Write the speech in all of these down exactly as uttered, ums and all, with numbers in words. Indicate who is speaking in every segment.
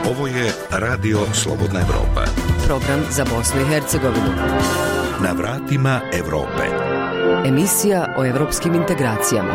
Speaker 1: Ovo je Radio Slobodna Evropa.
Speaker 2: Program za Bosnu i Hercegovinu.
Speaker 1: Na vratima Evrope.
Speaker 2: Emisija o evropskim integracijama.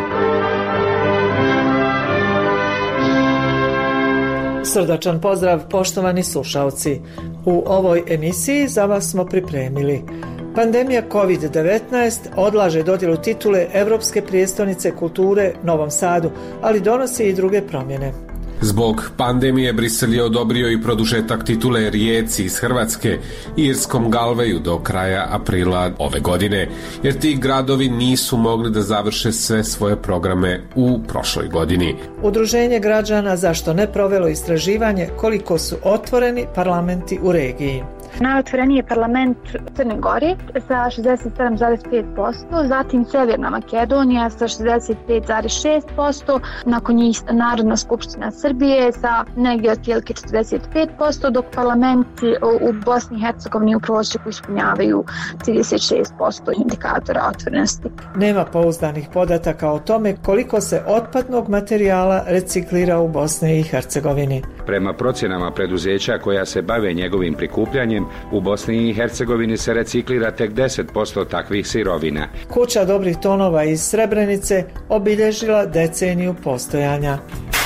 Speaker 3: Srdačan pozdrav, poštovani slušaoci. U ovoj emisiji za vas smo pripremili: pandemija kovid devetnaest odlaže dodjelu titule Evropske prijestolnice kulture Novom Sadu, ali donosi i druge promjene.
Speaker 4: Zbog pandemije Brisel je odobrio i produžetak titule Rijeci iz Hrvatske i Irskom Galveju do kraja aprila ove godine, jer ti gradovi nisu mogli da završe sve svoje programe u prošloj godini.
Speaker 3: Udruženje građana Zašto ne provelo istraživanje koliko su otvoreni parlamenti u regiji.
Speaker 5: Najotvoreniji je parlament Crne Gore sa šezdeset sedam zarez pet posto, zatim Sjeverna Makedonija sa šezdeset pet zarez šest posto, nakon njih Narodna skupština Srbije sa negdje otprilike četrdeset pet posto, dok parlamenti u Bosni i Hercegovini u prosjeku ispunjavaju trideset šest posto indikatora otvorenosti.
Speaker 3: Nema pouzdanih podataka o tome koliko se otpadnog materijala reciklira u Bosni i Hercegovini.
Speaker 6: Prema procjenama preduzeća koja se bave njegovim prikupljanjem, u Bosni i Hercegovini se reciklira tek deset posto takvih sirovina.
Speaker 3: Kuća dobrih tonova iz Srebrenice obilježila deceniju postojanja.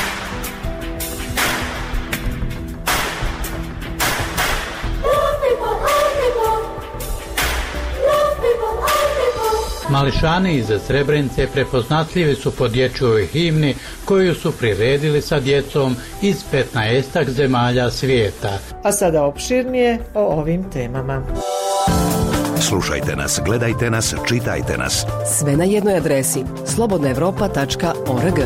Speaker 7: Mališani iz Srebrenice prepoznatljivi su po dječjoj himni koju su priredili sa djecom iz petnaestak zemalja svijeta.
Speaker 3: A sada opširnije o ovim temama.
Speaker 1: Slušajte nas, gledajte nas, čitajte nas.
Speaker 2: Sve na jednoj adresi slobodna evropa tačka org.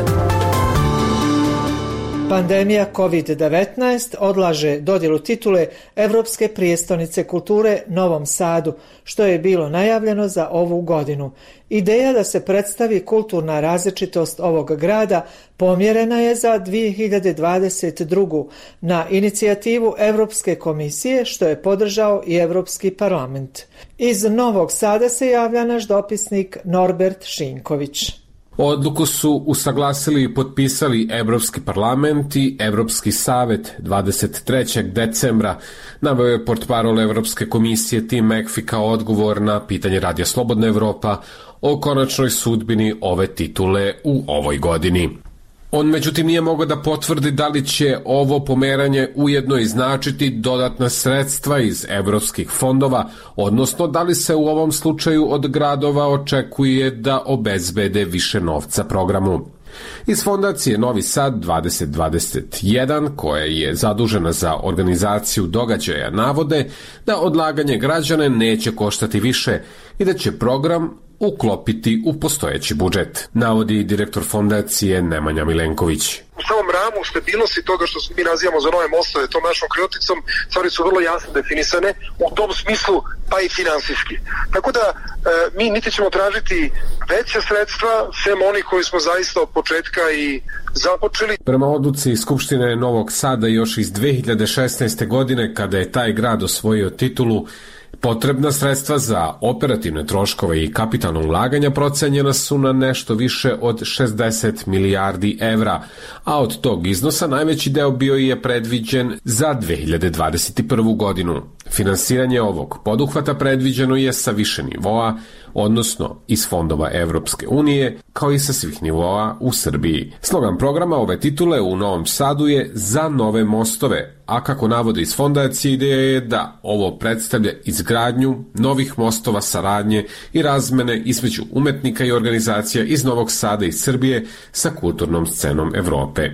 Speaker 3: Pandemija kovid devetnaest odlaže dodjelu titule Evropske prijestolnice kulture Novom Sadu, što je bilo najavljeno za ovu godinu. Ideja da se predstavi kulturna različitost ovog grada pomjerena je za dvije hiljade dvadeset drugu. na inicijativu Evropske komisije, što je podržao i Evropski parlament. Iz Novog Sada se javlja naš dopisnik Norbert Šinković.
Speaker 4: Odluku su usaglasili i potpisali Evropski parlament i Evropski savet dvadeset trećeg decembra, naveo je portparol Evropske komisije Tim McPhee kao odgovor na pitanje Radija Slobodna Evropa o konačnoj sudbini ove titule u ovoj godini. On međutim nije mogao da potvrdi da li će ovo pomeranje ujedno i značiti dodatna sredstva iz evropskih fondova, odnosno da li se u ovom slučaju od gradova očekuje da obezbede više novca programu. Iz fondacije Novi Sad dvadeset dvadeset jedan, koja je zadužena za organizaciju događaja, navode da odlaganje građana neće koštati više i da će program uklopiti u postojeći budžet, navodi direktor fondacije Nemanja Milenković.
Speaker 8: U samom ramu stabilnosti toga što mi nazivamo za nove mostove, tom našom krilaticom, stvari su vrlo jasno definisane, u tom smislu pa i finansijski. Tako da e, mi niti ćemo tražiti veće sredstva, sem oni koji smo zaista od početka i započeli.
Speaker 4: Prema odluci Skupštine Novog Sada još iz dve hiljade šesnaeste. godine, kada je taj grad osvojio titulu, potrebna sredstva za operativne troškove i kapitalno ulaganja procenjena su na nešto više od šezdeset milijardi evra, a od tog iznosa najveći deo bio je predviđen za dve hiljade dvadeset prvu. godinu. Finansiranje ovog poduhvata predviđeno je sa više nivoa, odnosno iz fondova Evropske unije, kao i sa svih nivoa u Srbiji. Slogan programa ove titule u Novom Sadu je Za nove mostove, a kako navode iz fondacije, ideja je da ovo predstavlja izgradnju novih mostova saradnje i razmene između umetnika i organizacija iz Novog Sada i Srbije sa kulturnom scenom Evrope.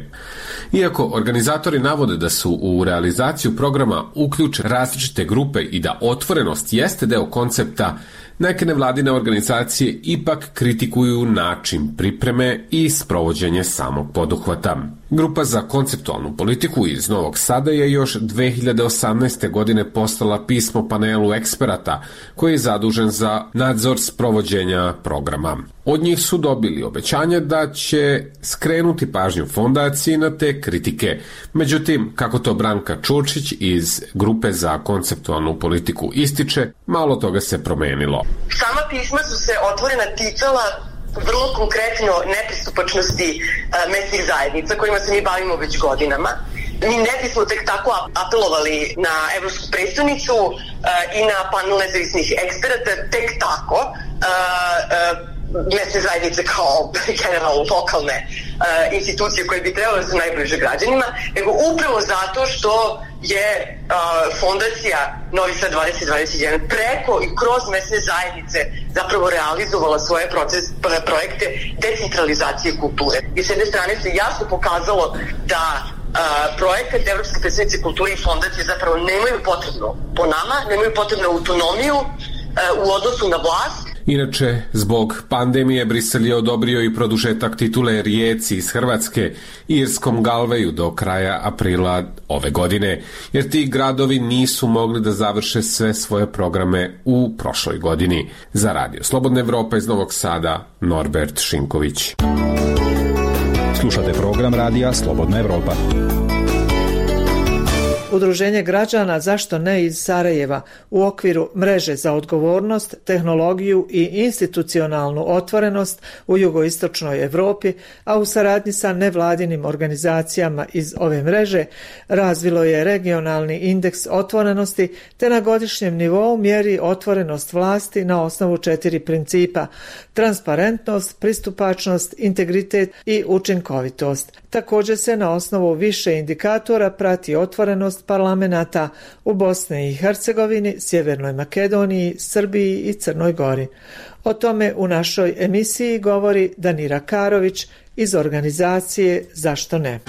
Speaker 4: Iako organizatori navode da su u realizaciju programa uključene različite grupe i da otvorenost jeste deo koncepta, neke nevladine organizacije ipak kritikuju način pripreme i sprovođenje samog poduhvata. Grupa za konceptualnu politiku iz Novog Sada je još dve hiljade osamnaeste. godine poslala pismo panelu eksperata koji je zadužen za nadzor sprovođenja programa. Od njih su dobili obećanje da će skrenuti pažnju fondaciji na te kritike. Međutim, kako to Branka Čurčić iz Grupe za konceptualnu politiku ističe, malo toga se promenilo.
Speaker 9: Sama pisma su se otvorena ticala vrlo konkretno nepristupačnosti mesnih zajednica kojima se mi bavimo već godinama mi ne bismo tek tako apelovali na evropsku prestonicu uh, i na panel nezavisnih eksperata tek tako uh, uh, mesne zajednice kao generalno lokalne uh, institucije koje bi trebale da su najbliže građanima, nego upravo zato što je uh, fondacija Novi Sad dvadeset dvadeset jedan preko i kroz mesne zajednice zapravo realizovala svoje proces, projekte decentralizacije kulture. I s jedne strane se jasno pokazalo da Uh, projekat Evropske predstavnice kulture i fondacije zapravo nemaju potrebno, po nama, nemaju potrebnu autonomiju uh, u odnosu na vlast.
Speaker 4: Inače, zbog pandemije Brisel je odobrio i produžetak titule Rijeci iz Hrvatske i Irskom Galveju do kraja aprila ove godine, jer ti gradovi nisu mogli da završe sve svoje programe u prošloj godini. Za Radio Slobodna Evropa iz Novog Sada, Norbert Šinković.
Speaker 10: Slušate program radija Slobodna Evropa.
Speaker 3: Udruženje građana Zašto ne iz Sarajeva u okviru mreže za odgovornost, tehnologiju i institucionalnu otvorenost u jugoistočnoj Evropi, a u saradnji sa nevladinim organizacijama iz ove mreže, razvilo je regionalni indeks otvorenosti te na godišnjem nivou mjeri otvorenost vlasti na osnovu četiri principa: transparentnost, pristupačnost, integritet i učinkovitost. Također se na osnovu više indikatora prati otvorenost parlamenata u Bosni i Hercegovini, Sjevernoj Makedoniji, Srbiji i Crnoj Gori. O tome u našoj emisiji govori Danira Karović iz organizacije Zašto ne.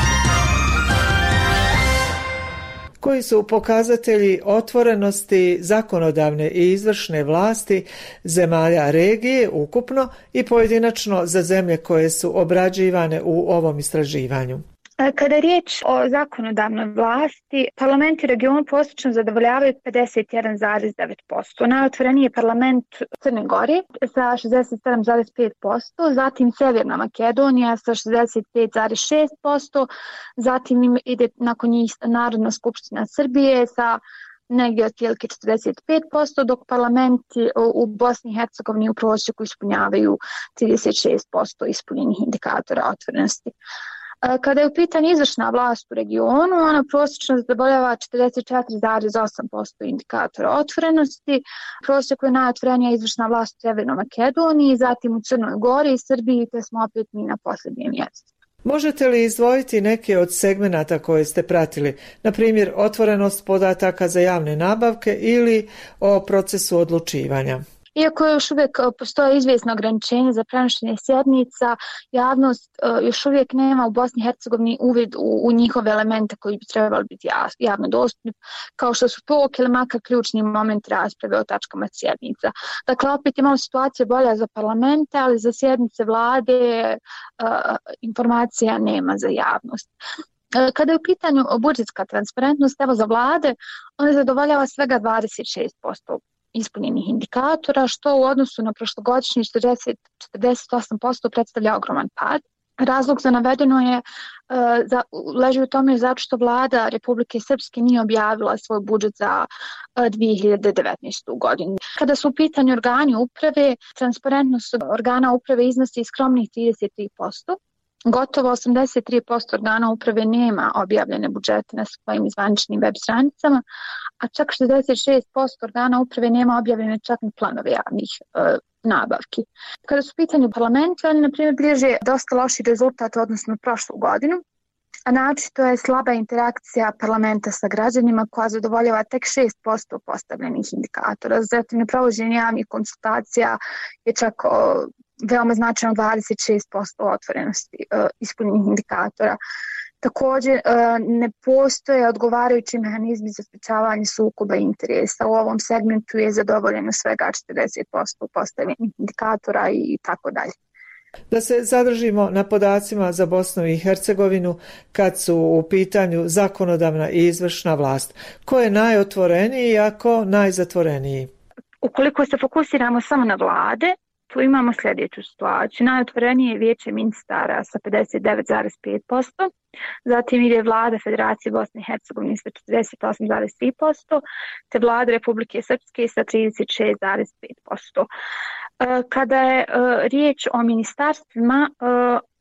Speaker 3: Koji su pokazatelji otvorenosti zakonodavne i izvršne vlasti zemalja regije ukupno i pojedinačno za zemlje koje su obrađivane u ovom istraživanju?
Speaker 5: Kada je riječ o zakonodavnoj vlasti, parlamenti regionu prosječno zadovoljavaju pedeset jedan zarez devet posto. Najotvoreniji je parlament Crne Gore sa šezdeset sedam zarez pet posto, zatim Sjeverna Makedonija sa šezdeset pet zarez šest posto, zatim ide nakon njih Narodna skupština Srbije sa negdje otprilike četrdeset pet posto, dok parlamenti u Bosni i Hercegovini u prosjeku ispunjavaju trideset šest posto ispunjenih indikatora otvorenosti. Kada je u pitanju izvršna vlast u regionu, ona prosječno zadovoljava četrdeset četiri zarez osam posto indikatora otvorenosti. Prosjeku je najotvorenija izvršna vlast u Sjevernoj Makedoniji, zatim u Crnoj Gori i Srbiji, te smo opet mi na posljednjem mjestu.
Speaker 3: Možete li izdvojiti neke od segmenata koje ste pratili, na primjer otvorenost podataka za javne nabavke ili o procesu odlučivanja?
Speaker 5: Iako još uvijek postoje izvjesno ograničenje za prenošenje sjednica, javnost još uvijek nema u Bosni i Hercegovini uvid u, u njihove elemente koji bi trebali biti javno dostupni, kao što su tok ili makar ključni moment rasprave o tačkama sjednica. Dakle, opet imamo situacije bolja za parlamente, ali za sjednice vlade uh, informacija nema za javnost. Kada je u pitanju budžetska transparentnost, evo za vlade, ona zadovoljava svega dvadeset šest posto ispunjenih indikatora, što u odnosu na prošlogodišnji četrdeset do četrdeset osam posto predstavlja ogroman pad. Razlog za navedeno je uh, za, leži u tome zato što vlada Republike Srpske nije objavila svoj budžet za uh, dvije hiljade devetnaestu. godinu. Kada su u pitanju organi uprave, transparentnost organa uprave iznosi skromnih trideset tri posto. Gotovo osamdeset tri posto organa uprave nema objavljene budžete na svojim zvaničnim web stranicama, a čak šezdeset šest posto organa uprave nema objavljene čak ni planove javnih e, nabavki. Kada su u pitanju parlamenta, oni na primjer bliže dosta loši rezultat odnosno prošlu godinu, a naročito je slaba interakcija parlamenta sa građanima koja zadovoljava tek šest posto postavljenih indikatora. Zatim neprovođenje javnih konsultacija je čak o, veoma značajno dvadeset šest posto otvorenosti uh, ispunjenih indikatora. Također uh, ne postoje odgovarajući mehanizmi za sprečavanje sukoba interesa. U ovom segmentu je zadovoljeno svega četrdeset posto postavljenih indikatora i tako dalje.
Speaker 3: Da se zadržimo na podacima za Bosnu i Hercegovinu kad su u pitanju zakonodavna i izvršna vlast. Ko je najotvoreniji, a ko najzatvoreniji?
Speaker 5: Ukoliko se fokusiramo samo na vlade, tu imamo sljedeću situaciju. Najotvorenije je Vijeće ministara sa pedeset devet zarez pet posto, zatim ide vlada Federacije Bosne i Hercegovine sa četrdeset osam zarez tri posto, te vlada Republike Srpske sa trideset šest zarez pet posto. Kada je riječ o ministarstvima,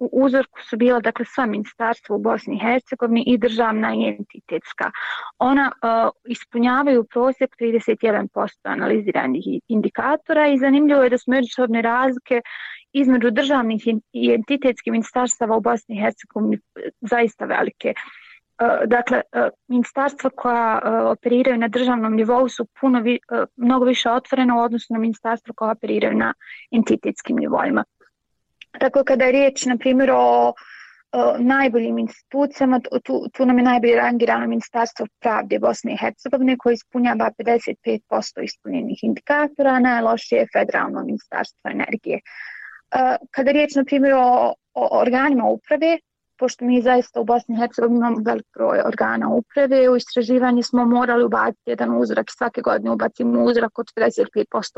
Speaker 5: u uzorku su bila dakle sva ministarstva u Bosni i Hercegovini i državna i entitetska. Ona uh, ispunjavaju prosjek trideset jedan posto analiziranih indikatora i zanimljivo je da su međusobne razlike između državnih i entitetskih ministarstava u Bosni i Hercegovini zaista velike. Dakle, ministarstva koja operiraju na državnom nivou su puno vi, mnogo više otvorena u odnosu na ministarstva koja operiraju na entitetskim nivoima. Tako kada je riječ, na primjer, o, o najboljim institucijama, tu, tu nam je najbolje rangirano Ministarstvo pravde Bosne i Hercegovine koje ispunjava pedeset pet posto ispunjenih indikatora, a najlošije je Federalno ministarstvo energije. Kada je riječ, na primjer, o, o organima uprave, pošto mi zaista u Bosni i Hercegovini imamo velik broj organa uprave, u istraživanju smo morali ubaciti jedan uzorak i svake godine ubacimo uzorak od četrdeset pet posto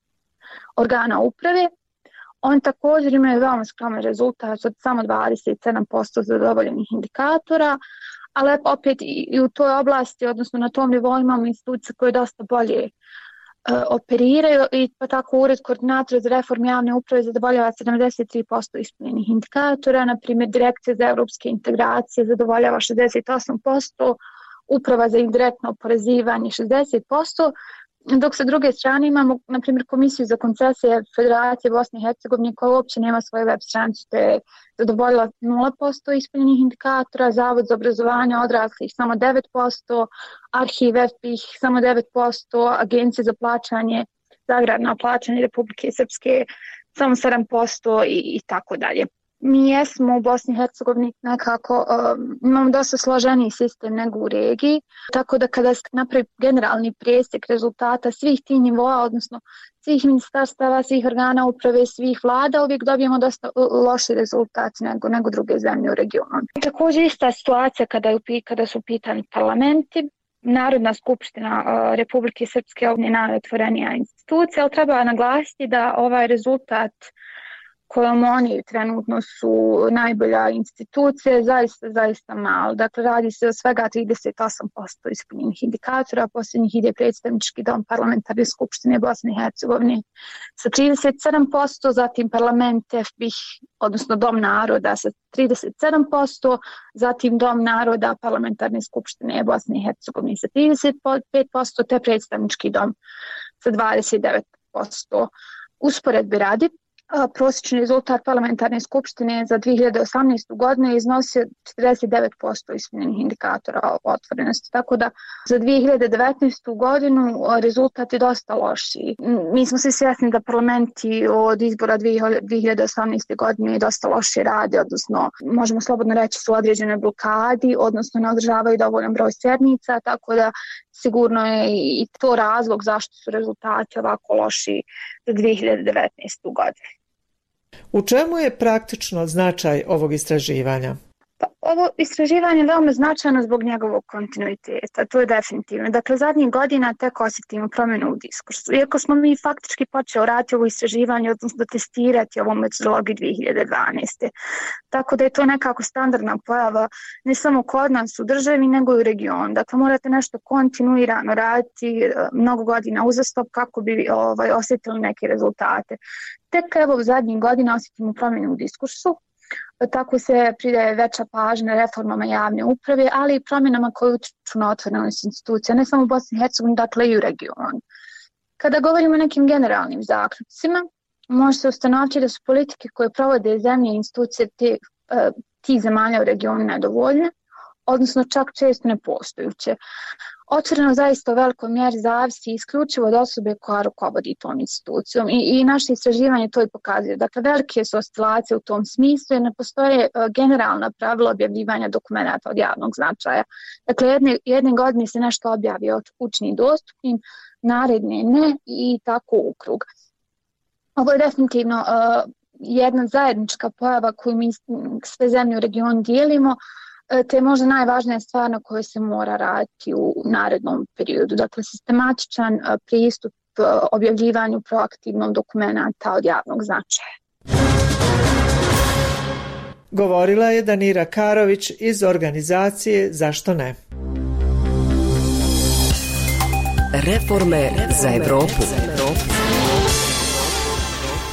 Speaker 5: organa uprave. On također imaju veoma skroman rezultat od samo dvadeset sedam posto zadovoljenih indikatora, ali opet i u toj oblasti, odnosno na tom nivou imamo institucije koje dosta bolje Uh, operiraju i pa tako Ured koordinatora za reformu javne uprave zadovoljava sedamdeset tri posto ispunjenih indikatora, na primjer Direkcija za europske integracije zadovoljava šezdeset osam posto, Uprava za indirektno oporezivanje šezdeset posto, dok sa druge strane imamo na primjer Komisiju za koncesije Federacije Bosne i Hercegovine koja uopće nema svoje web stranice, te je zadovoljila nula posto ispunjenih indikatora, Zavod za obrazovanje odraslih samo devet posto, Arhiv F B I H samo devet posto, Agencija za plaćanje, za agrarno plaćanje Republike Srpske samo sedam posto i, i tako dalje. Mi jesmo u Bosni i Hercegovini nekako, um, imamo dosta složeniji sistem nego u regiji, tako da kada se napravi generalni presjek rezultata svih tih nivoa, odnosno svih ministarstava, svih organa uprave, svih vlada, uvijek dobijemo dosta loši rezultati nego, nego druge zemlje u regionu. Također ista situacija kada, je, kada su pitani parlamenti. Narodna skupština uh, Republike Srpske je najotvorenija institucija, ali treba naglasiti da ovaj rezultat kojom oni trenutno su najbolja institucija, zaista, zaista malo. Dakle, radi se o svega trideset osam posto ispunjenih indikatora, posljednjih ide predstavnički dom parlamentarne skupštine Bosne i Hercegovine sa trideset sedam posto, zatim parlament F B I H, odnosno dom naroda sa trideset sedam posto, zatim dom naroda parlamentarne skupštine Bosne i Hercegovine sa trideset pet posto, te predstavnički dom sa dvadeset devet posto. Usporedbe radi, prosječni rezultat parlamentarne skupštine za dvije hiljade osamnaestu. godinu je iznosio četrdeset devet posto ispunjenih indikatora otvorenosti, tako da za dvije hiljade devetnaestu. godinu rezultat je dosta lošiji. Mi smo svi svjesni da parlamenti od izbora dvije hiljade osamnaeste. godine dosta loše rade, odnosno možemo slobodno reći su određene blokadi, odnosno ne održavaju dovoljan broj sjednica, tako da sigurno je i to razlog zašto su rezultati ovako loši za dvije hiljade devetnaestu. godinu.
Speaker 3: U čemu je praktično značaj ovog istraživanja?
Speaker 5: Pa, ovo istraživanje je veoma značajno zbog njegovog kontinuiteta, to je definitivno. Dakle, zadnjih godina tek osjetimo promjenu u diskursu. Iako smo mi faktički počeli raditi ovo istraživanje, odnosno testirati ovu metodologiju dvije hiljade dvanaeste. Tako da je to nekako standardna pojava ne samo kod nas u državi, nego i u regionu. Dakle, morate nešto kontinuirano raditi mnogo godina uzastop kako bi ovaj, osjetili neke rezultate. Tek evo u zadnjih godina osjetimo promjenu u diskursu. Tako se pridaje veća pažnja reformama javne uprave, ali i promjenama koje utiču na otvorenost institucija, ne samo u Bosni i Hercegovini, dakle i u regionu. Kada govorimo o nekim generalnim zaključcima, može se ustanoviti da su politike koje provode zemlje i institucije te, tih zemalja u regionu nedovoljne, odnosno čak često nepostojuće. Otvoreno zaista u velikoj mjeri zavisi isključivo od osobe koja rukovodi tom institucijom i, i naše istraživanje to i pokazuje. Dakle, velike su oscilacije u tom smislu jer ne postoje uh, generalna pravila objavljivanja dokumenata od javnog značaja. Dakle, jedne, jedne godine se nešto objavi od učini dostupnim, naredne ne i tako u krug. Ovo je definitivno uh, jedna zajednička pojava koju mi sve zemlje u regionu dijelimo, te je možda najvažnija stvar na kojoj se mora raditi u narednom periodu. Dakle, sistematičan pristup objavljivanju proaktivnog dokumenta od javnog značaja.
Speaker 3: Govorila je Danira Karović iz organizacije Zašto ne?
Speaker 2: Reforme za Evropu.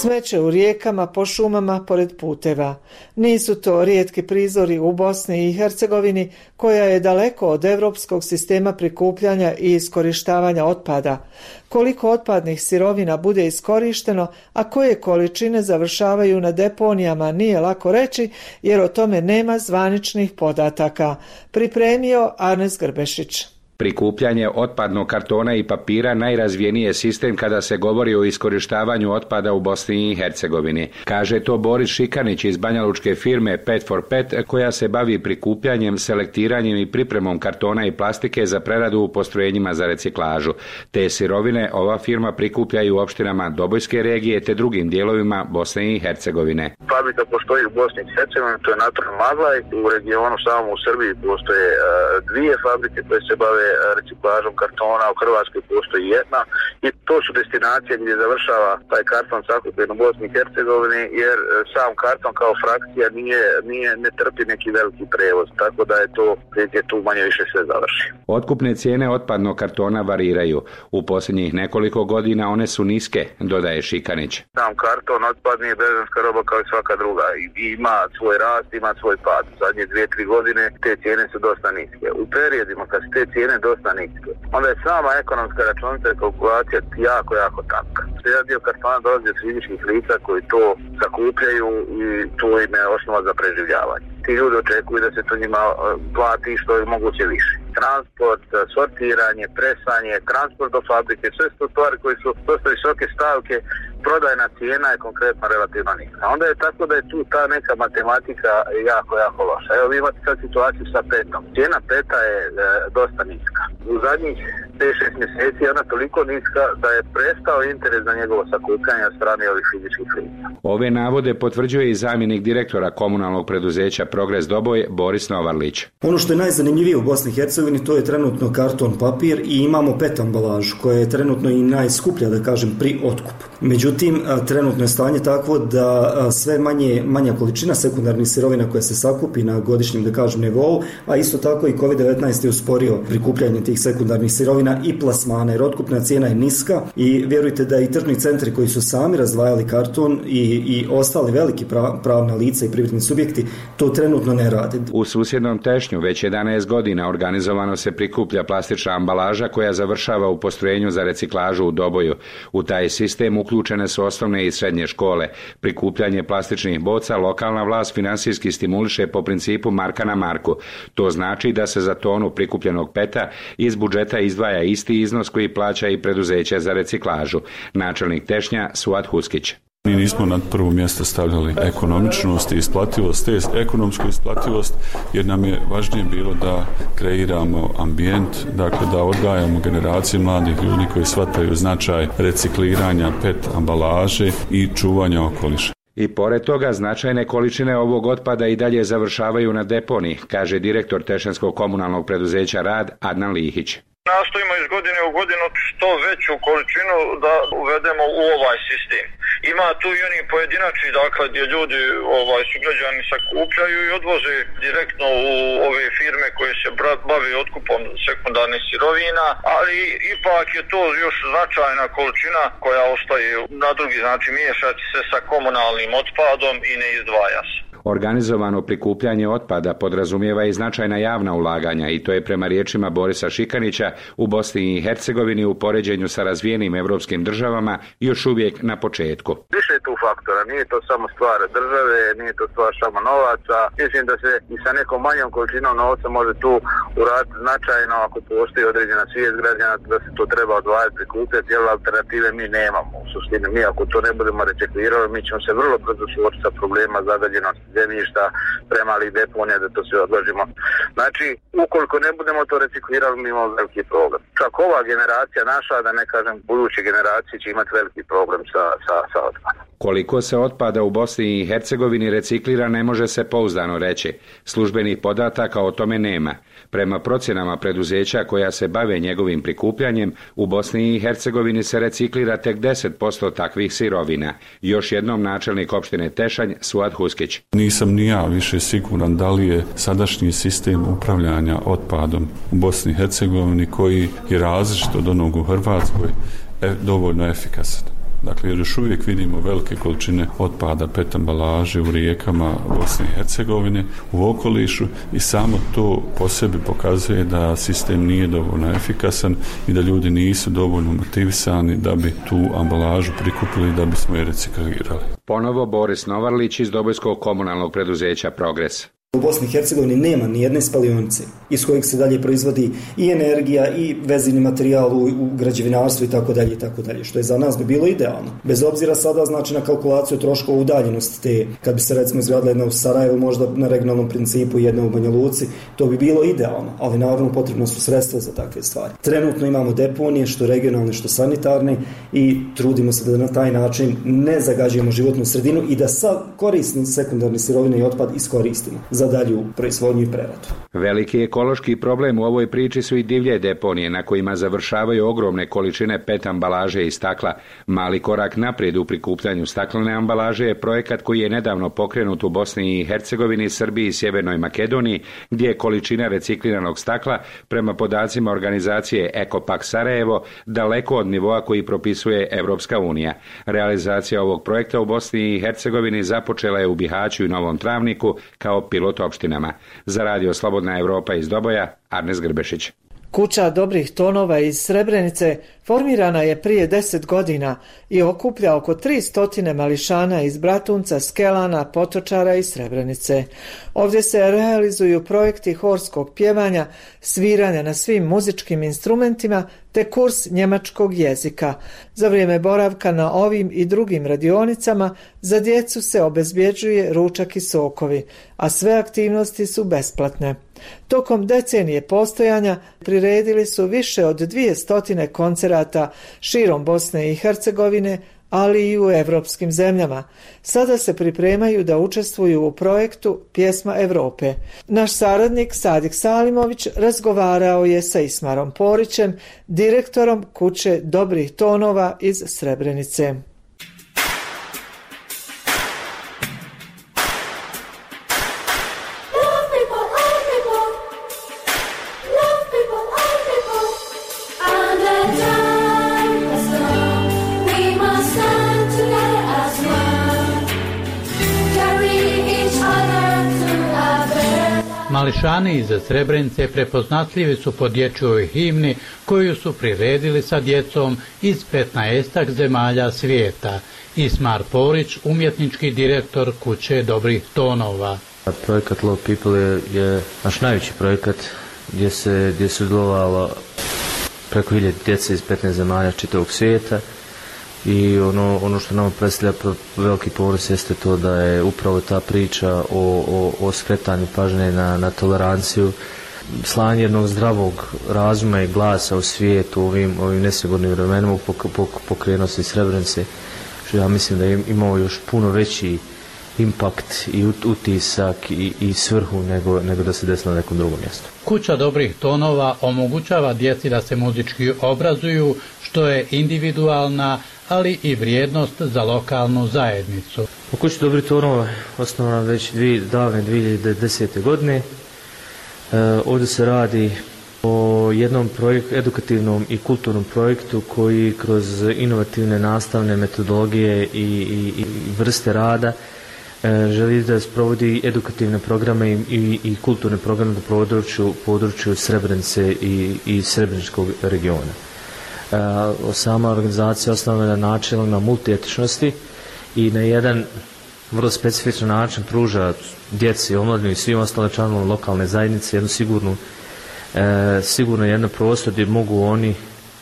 Speaker 3: Smeće u rijekama, po šumama, pored puteva. Nisu to rijetki prizori u Bosni i Hercegovini, koja je daleko od europskog sistema prikupljanja i iskorištavanja otpada. Koliko otpadnih sirovina bude iskorišteno, a koje količine završavaju na deponijama, nije lako reći, jer o tome nema zvaničnih podataka. Pripremio Arnes Grbešić.
Speaker 6: Prikupljanje otpadnog kartona i papira najrazvijeniji je sistem kada se govori o iskorištavanju otpada u Bosni i Hercegovini. Kaže to Boris Šikanić iz banjalučke firme Pet for Pet, koja se bavi prikupljanjem, selektiranjem i pripremom kartona i plastike za preradu u postrojenjima za reciklažu. Te sirovine ova firma prikuplja i u opštinama Dobojske regije te drugim dijelovima Bosne i Hercegovine.
Speaker 11: Fabrika postoji u Bosni i Hercegovini, to je Natron Maglaj. U regionu samo u Srbiji postoje uh, dvije fabrike koje se bave reciklažom kartona, u Hrvatskoj postoji jedna i to su destinacije gdje završava taj karton sakupljen u Bosni i Hercegovini, jer sam karton kao frakcija nije, nije, ne trpi neki veliki prevoz, tako da je to gdje tu manje više sve završi.
Speaker 6: Otkupne cijene otpadnog kartona variraju. U posljednjih nekoliko godina one su niske, dodaje Šikanić.
Speaker 11: Sam karton otpadni je berzanska roba kao i svaka druga i ima svoj rast, ima svoj pad. Zadnje dvije, tri godine te cijene su dosta niske. U periodima kad se te cijene dosta niske, onda je sama ekonomska računica i kalkulacija jako, jako tanka. Jedan dio kartona dolazi od fizičkih lica koji to sakupljaju i to im je osnova za preživljavanje. Ti ljudi očekuju da se to njima plati što je moguće više. Transport, sortiranje, presanje, transport do fabrike, sve su to stvari koji su dosta visoke stavke, prodajna cijena je konkretno relativno niska. Onda je tako da je tu ta neka matematika jako, jako loša. Evo vi imate sad situaciju sa petom. Cijena peta je e, dosta niska. U zadnjih pet šest mjeseci je ona toliko niska da je prestao interes za njegovo sakupljanje od strane ovih fizičkih lica.
Speaker 6: Ove navode potvrđuje i zamjenik direktora komunalnog preduzeća Progres Doboj, Boris Novarlić.
Speaker 12: Ono što je najzanimljivije u Bosni i Hercegovini to je trenutno karton papir i imamo pet ambalažu koja je trenutno i najskuplja, da kažem, pri otkupu. Međutim, trenutno je stanje takvo da sve manje, manja količina sekundarnih sirovina koja se sakupi na godišnjem, da kažem, nivou, a isto tako i kovid devetnaest je usporio prikupljanje tih sekundarnih sirovina i plasmana, jer otkupna cijena je niska i vjerujte da i tržni centri koji su sami razdvajali karton i, i ostali veliki pravna lica i privredni subjekti to trenutno ne rade.
Speaker 6: U susjednom Tešnju već jedanaest godina organizovano se prikuplja plastična ambalaža koja završava u postrojenju za reciklažu u Doboju. U taj sistem uključene su osnovne i srednje škole. Prikupljanje plastičnih boca lokalna vlast finansijski stimuliše po principu marka na marku. To znači da se za tonu prikupljenog peta iz budžeta izdvaja isti iznos koji plaća i preduzeće za reciklažu. Načelnik Tešnja Suad Huskić.
Speaker 13: Mi nismo na prvo mjesto stavljali ekonomičnost i isplativost, te ekonomsku isplativost, jer nam je važnije bilo da kreiramo ambijent, dakle da odgajamo generacije mladih ljudi koji shvataju značaj recikliranja pet ambalaže i čuvanja okoliša.
Speaker 6: I pored toga značajne količine ovog otpada i dalje završavaju na deponiji, kaže direktor Tešanskog komunalnog preduzeća Rad Adnan Lihić.
Speaker 14: Nastojimo iz godine u godinu što veću količinu da uvedemo u ovaj sistem. Ima tu i oni pojedinačni, dakle, gdje ljudi ovaj, sugrađani sakupljaju i odvoze direktno u ove firme koje se bave otkupom sekundarnih sirovina, ali ipak je to još značajna količina koja ostaje na drugi, znači miješati se sa komunalnim otpadom i ne izdvaja se.
Speaker 6: Organizovano prikupljanje otpada podrazumijeva i značajna javna ulaganja i to je prema riječima Borisa Šikanića u Bosni i Hercegovini u poređenju sa razvijenim evropskim državama još uvijek na početku.
Speaker 11: Više je tu faktora, nije to samo stvar države, nije to stvar samo novaca. Mislim da se i sa nekom manjom količinom novca može tu uraditi značajno ako postoji određena svijest građana da se to treba odvajati, prikupljati, jer alternative mi nemamo. U suštini mi ako to ne budemo reciklirali, mi ćemo se vrlo brzo suočiti sa problema zagađenosti zemljišta, premalih deponija, da to sve odložimo. Znači, ukoliko ne budemo to reciklirali, mi imamo veliki problem. Čak ova generacija naša, da ne kažem buduće generacije, će imati veliki problem sa, sa, sa otpadom.
Speaker 6: Koliko se otpada u Bosni i Hercegovini reciklira ne može se pouzdano reći. Službenih podataka o tome nema. Prema procjenama preduzeća koja se bave njegovim prikupljanjem, u Bosni i Hercegovini se reciklira tek deset posto takvih sirovina. Još jednom načelnik opštine Tešanj Suad Huskić.
Speaker 13: Nisam ni ja više siguran da li je sadašnji sistem upravljanja otpadom u Bosni i Hercegovini, koji je različit od onog u Hrvatskoj, dovoljno efikasan. Dakle, jer još uvijek vidimo velike količine otpada P E T ambalaže u rijekama Bosne i Hercegovine, u okolišu, i samo to po sebi pokazuje da sistem nije dovoljno efikasan i da ljudi nisu dovoljno motivisani da bi tu ambalažu prikupili, da bismo je reciklirali.
Speaker 6: Ponovo Boris Novarlić iz Dobojskog komunalnog preduzeća Progres.
Speaker 12: U Bosni i Hercegovini nema ni jedne spalionice iz kojeg se dalje proizvodi i energija i vezivni materijal u, u građevinarstvu i tako dalje i tako dalje, što je za nas bi bilo idealno. Bez obzira sada znači na kalkulaciju troškova udaljenosti te, kad bi se recimo izgradila jedna u Sarajevu, možda na regionalnom principu i jedna u Banja Luci, to bi bilo idealno, ali naravno potrebno su sredstva za takve stvari. Trenutno imamo deponije, što regionalne, što sanitarne, i trudimo se da na taj način ne zagađujemo životnu sredinu i da sav korisni sekundarni sirovine i otpad iskoristimo za dalju proizvodnju i preradu.
Speaker 6: Veliki ekološki problem u ovoj priči su i divlje deponije na kojima završavaju ogromne količine P E T ambalaže i stakla. Mali korak naprijed u prikupljanju staklene ambalaže je projekat koji je nedavno pokrenut u Bosni i Hercegovini, Srbiji i Sjevernoj Makedoniji, gdje je količina recikliranog stakla prema podacima organizacije Ekopak Sarajevo daleko od nivoa koji propisuje Evropska unija. Realizacija ovog projekta u Bosni i Hercegovini započela je u Bihaću i Novom Travniku kao pilot opštinama. Za Radio Slobodna Evropa iz Doboja, Arnes Grbešić.
Speaker 3: Kuća dobrih tonova iz Srebrenice formirana je prije deset godina i okuplja oko tri stotine mališana iz Bratunca, Skelana, Potočara i Srebrenice. Ovdje se realizuju projekti horskog pjevanja, sviranja na svim muzičkim instrumentima te kurs njemačkog jezika. Za vrijeme boravka na ovim i drugim radionicama za djecu se obezbjeđuje ručak i sokovi, a sve aktivnosti su besplatne. Tokom decenije postojanja priredili su više od dvije stotine koncerata širom Bosne i Hercegovine, ali i u evropskim zemljama. Sada se pripremaju da učestvuju u projektu Pjesma Evrope. Naš saradnik Sadik Salimović razgovarao je sa Ismarom Porićem, direktorom Kuće dobrih tonova iz Srebrenice.
Speaker 7: Mališani iz Srebrenice prepoznatljivi su po dječjoj himni koju su priredili sa djecom iz petnaestak zemalja svijeta. Ismar Porić, umjetnički direktor Kuće dobrih tonova.
Speaker 15: Projekat Love People je, je naš najveći projekat gdje se gdje se udjelovalo preko hiljadu djece iz petnaest zemalja čitavog svijeta. I ono, ono što nam predstavlja veliki ponos jeste to da je upravo ta priča o, o, o skretanju pažnje na, na toleranciju, slanje jednog zdravog razuma i glasa u svijetu u ovim, ovim nesigurnim vremenima pok, pok, pokrenuo se Srebrenice, što ja mislim da je imao još puno veći impakt i utisak i, i svrhu nego, nego da se desilo na nekom drugom mjestu.
Speaker 7: Kuća dobrih tonova omogućava djeci da se muzički obrazuju, što je individualna, ali i vrijednost za lokalnu zajednicu.
Speaker 15: U Kući dobrih tonova osnovana već dvije, davne dvije hiljade desete godine. E, ovdje se radi o jednom projekt, edukativnom i kulturnom projektu koji kroz inovativne nastavne metodologije i, i, i vrste rada želi da sprovodi edukativne programe i, i, i kulturne programe na području, području Srebrenice i, i Srebreničkog regiona. E, sama organizacija osnovana na načelu na multietičnosti i na jedan vrlo specifičan način pruža djeci, omladini i svim ostalim članovima lokalne zajednice jednu sigurnu, e, sigurno jedno prostor gdje mogu oni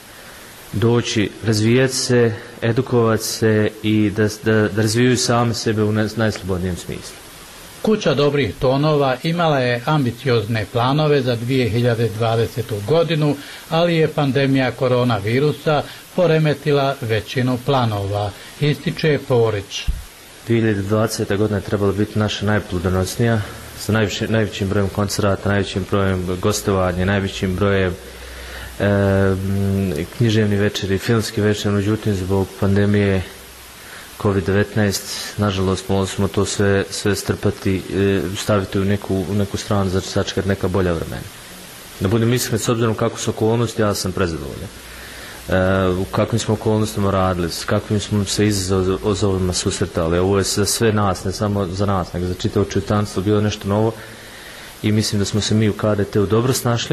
Speaker 15: doći, razvijati se, edukovati se i da, da, da razvijaju sami sebe u najslobodnijem smislu.
Speaker 7: Kuća dobrih tonova imala je ambiciozne planove za dvije hiljade dvadesetu godinu, ali je pandemija koronavirusa poremetila većinu planova, ističe Porić.
Speaker 15: dvije hiljade dvadeseta godina je trebala biti naša najplodonosnija, sa najveći, najvećim brojem koncerata, najvećim brojem gostovanja, najvećim brojem E, književni večeri, filmski večer, međutim zbog pandemije kovid devetnaest nažalost morali smo to sve, sve strpati, e, staviti u neku, u neku stranu za sačekati neka bolja vremena. Da budem iskren, s obzirom kako su okolnosti, ja sam prezadovoljan. u kakvim smo okolnostima radili, s kakvim smo se izazovima susretali. Ovo je za sve nas, ne samo za nas, nego za čitavo čitavstvo bilo nešto novo i mislim da smo se mi u K D T-u dobro snašli,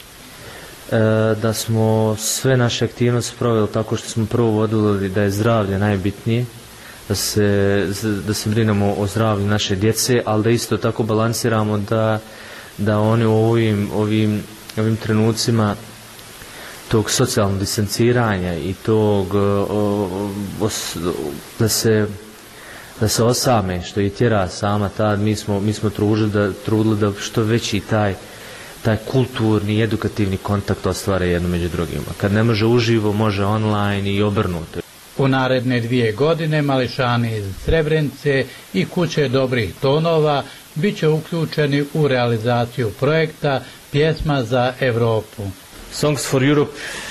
Speaker 15: da smo sve naše aktivnosti proveli tako što smo prvo vodili da je zdravlje najbitnije, da se, da se brinemo o zdravlju naše djece, ali da isto tako balansiramo da, da oni u ovim, ovim, ovim trenucima tog socijalnog distanciranja i tog o, os, da se da se osame, što i tjera sama tad, mi smo, mi smo trudili da, trudili da što veći taj taj kulturni i edukativni kontakt ostvare jedno među drugima. Kad ne može uživo, može online i obrnuto.
Speaker 7: U naredne dvije godine mališani iz Srebrenice i Kuće dobrih tonova bit će uključeni u realizaciju projekta Pjesma za Europu.
Speaker 15: Songs for Europe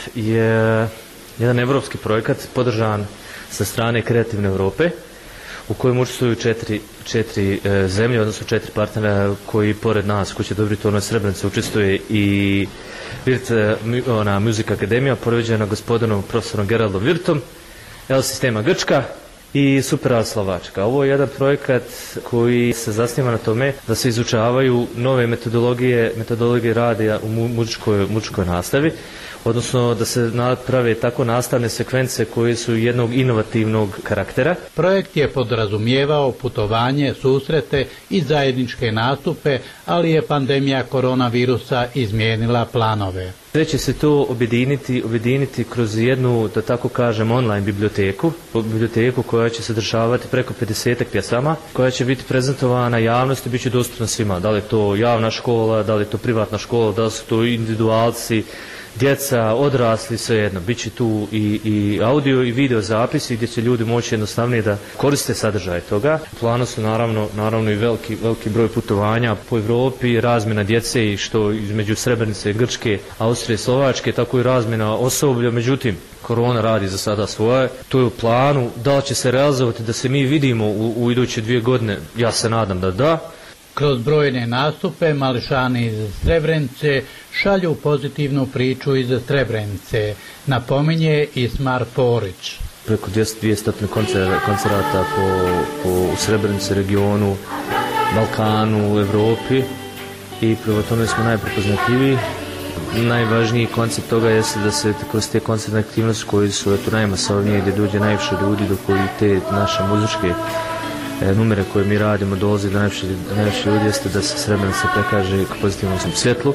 Speaker 15: je jedan evropski projekat podržan sa strane Kreativne Europe, u kojem učestvuju četiri, četiri e, zemlje, odnosno četiri partnera koji pored nas, Kuće dobrih tonova Srebrenice, učestvuje i Virt, ona, Music Akademija, poređena gospodinom profesorom Geraldom Virtom, L Sistema Grčka i Superal Slovačka. Ovo je jedan projekat koji se zasniva na tome da se izučavaju nove metodologije, metodologije rada u muzičkoj, muzičkoj nastavi, odnosno da se naprave tako nastavne sekvence koje su jednog inovativnog karaktera.
Speaker 7: Projekt je podrazumijevao putovanje, susrete i zajedničke nastupe, ali je pandemija koronavirusa izmijenila planove.
Speaker 15: Sve će se to objediniti, objediniti kroz jednu, da tako kažem, online biblioteku, biblioteku koja će sadržavati preko pedesetak pjesama, koja će biti prezentovana javnosti, bit će dostupna svima. Da li je to javna škola, da li je to privatna škola, da li su to individualci, djeca, odrasli, svejedno. Biće tu i, i audio i video zapisi gdje će ljudi moći jednostavnije da koriste sadržaj toga. U planu su naravno, naravno i veliki, veliki broj putovanja po Europi, razmjena djece i što između Srebrenice, Grčke, Austrije, Slovačke, tako i razmjena osoblja. Međutim, korona radi za sada svoje. To je u planu. Da li će se realizovati da se mi vidimo u, u iduće dvije godine? Ja se nadam da da.
Speaker 7: Kroz brojne nastupe mališani iz Srebrenice šalju pozitivnu priču iz Srebrenice, napominje Ismar Porić.
Speaker 15: Preko dvjesto koncerata po, po Srebrenici, regionu, Balkanu, Evropi i prema tome smo najprepoznatljiviji. Najvažniji koncept toga jeste da se kroz te koncertne aktivnosti koji su eto, najmasovnije, gdje dođe najviše ljudi, do koji te naše muzičke numere koje mi radimo dolazi do najviše, najviše ljudi, jeste da se Srebrenica prekaže k pozitivnom svjetlu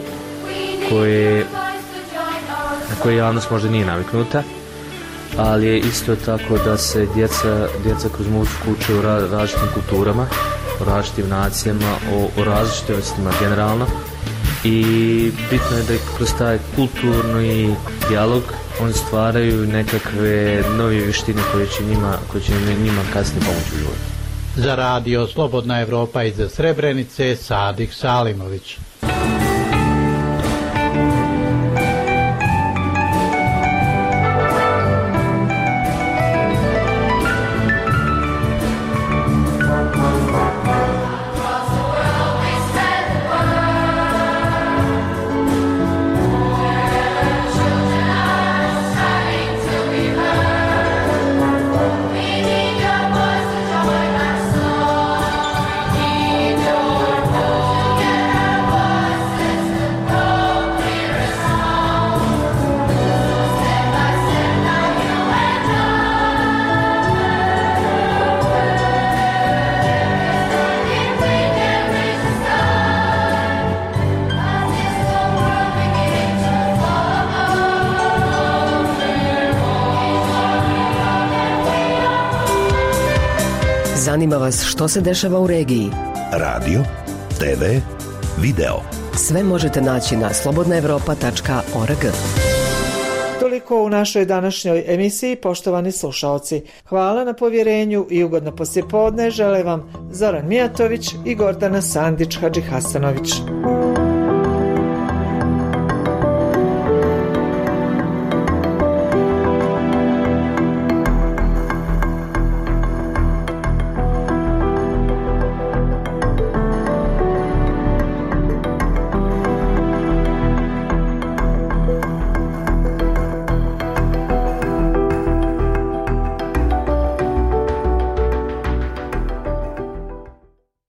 Speaker 15: koje, na koje javnost možda nije naviknuta, ali je isto tako da se djeca, djeca kroz muziku uče o različitim kulturama, o različitim nacijama, o, o različitostima generalno i bitno je da kroz taj kulturni dijalog oni stvaraju nekakve nove vještine koje će njima, koje će njima kasnije pomoći u životu.
Speaker 7: Za radio Slobodna Evropa iz Srebrenice, Sadik Salimović.
Speaker 2: Zanima vas što se dešava u regiji?
Speaker 1: Radio, te ve, video.
Speaker 2: Sve možete naći na slobodna evropa tačka org.
Speaker 3: Toliko u našoj današnjoj emisiji, poštovani slušaoci. Hvala na povjerenju i ugodno poslijepodne žele vam Zoran Mijatović i Gordana Sandić Hadžihasanović.